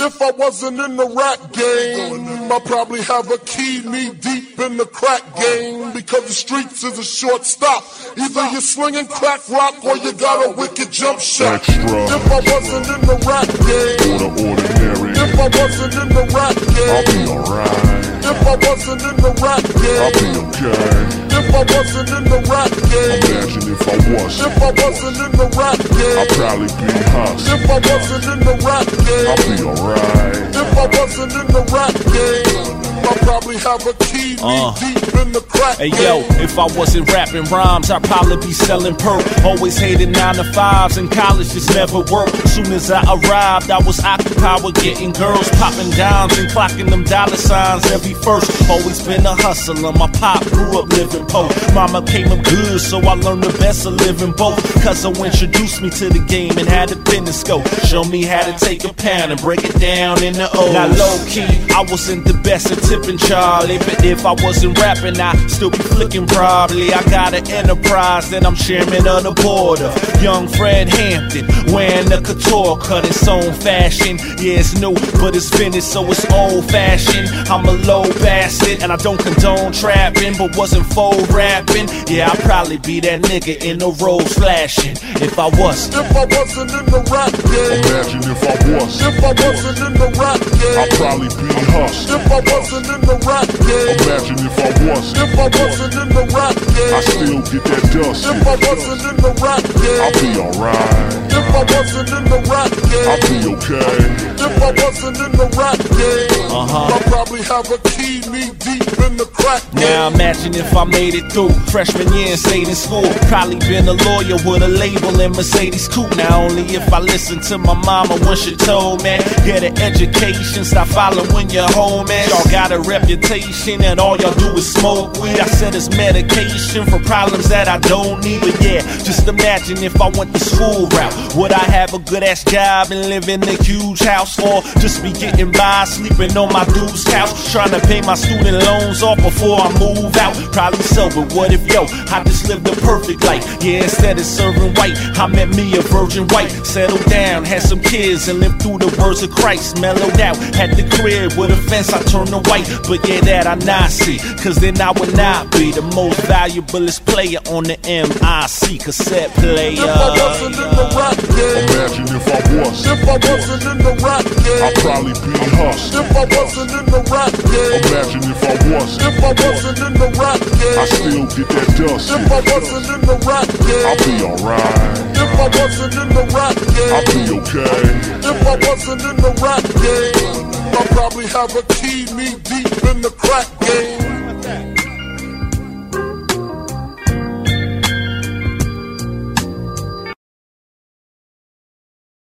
If I wasn't in the rap game, I'd probably have a key knee deep in the crack game. Because the streets is a short stop. Either you're slinging crack rock or you got a wicked jump shot. Extra. If I wasn't in the rap game, ordinary. if I wasn't in the rap game, I'll be alright. if I wasn't in the rap game, I'll be okay. if I wasn't in the rap game, Imagine if I was. if I wasn't in the rap game, I'd probably be hushed. if I wasn't in the rap game, I'll be alright. if I wasn't in the rap game, I'd probably have a key knee deep in the crack Hey game. yo, if I wasn't rapping rhymes, I'd probably be selling perk. Always hated 9 to 5s and college just never worked. Soon as I arrived, I was occupied with getting girls, popping dimes and clocking them dollar signs every first. Always been a hustler, my pop grew up living poor. Mama came up good, so I learned the best of living both. Cousin introduced me to the game and had a business scope. Show me how to take a pound and break it down in the O. Now low key, I wasn't the best at tipping Charlie, but if I wasn't rapping, I'd still be flicking probably. I got an enterprise and I'm chairman of the board of Young Fred Hampton, wearing the couture cut its own fashion. Yeah, it's new, but it's finished, so it's old fashioned. I'm a low bastard and I don't condone trapping, but wasn't full rapping. Yeah, I'd probably be that nigga in the road flashing if I wasn't. If I wasn't in the rap game, Imagine if I was. if I wasn't in the rap game, I'd probably be hushed. if I wasn't in the rap game, Imagine if I was. if I wasn't in the rap game, I still get that dust. if I wasn't in the rap I'll game, be alright. if I wasn't in the rap I'll game, be okay. if I wasn't in the rap game, I'd probably have a key knee deep in the crack game. Now imagine if I made it through freshman year and stayed in school. Probably been a lawyer with a label and Mercedes coupe. Now only if I listened to my mama when she told me, get an education, stop following your homies. Y'all got a reputation and all y'all do is smoke weed. I said it's medication for problems that I don't need. But yeah, just imagine if I went the school route. Would I have a good ass job and live in a huge house, or just be getting by, sleeping on my dude's couch, trying to pay my student loans off before I move out? Probably so, but what if yo, I just lived a perfect life? Yeah, instead of serving white, I met me a virgin white. Settled down, had some kids and lived through the words of Christ. Mellowed out, had the crib with a fence, I turned to white. But yeah, that I not see, cause then I would not be the most valuablest player on the MIC cassette player. If I wasn't in the rap game, Imagine if I was. if I wasn't in the rap game, I'd probably be hushed. if I wasn't in the rap game, Imagine if I was. if I wasn't in the rap I game, still get that dust. if I wasn't in the rap I'll game, be alright. if I wasn't in the rap I'll game, be okay. if I wasn't in the rap game, I'd probably have a key knee deep in the crack game.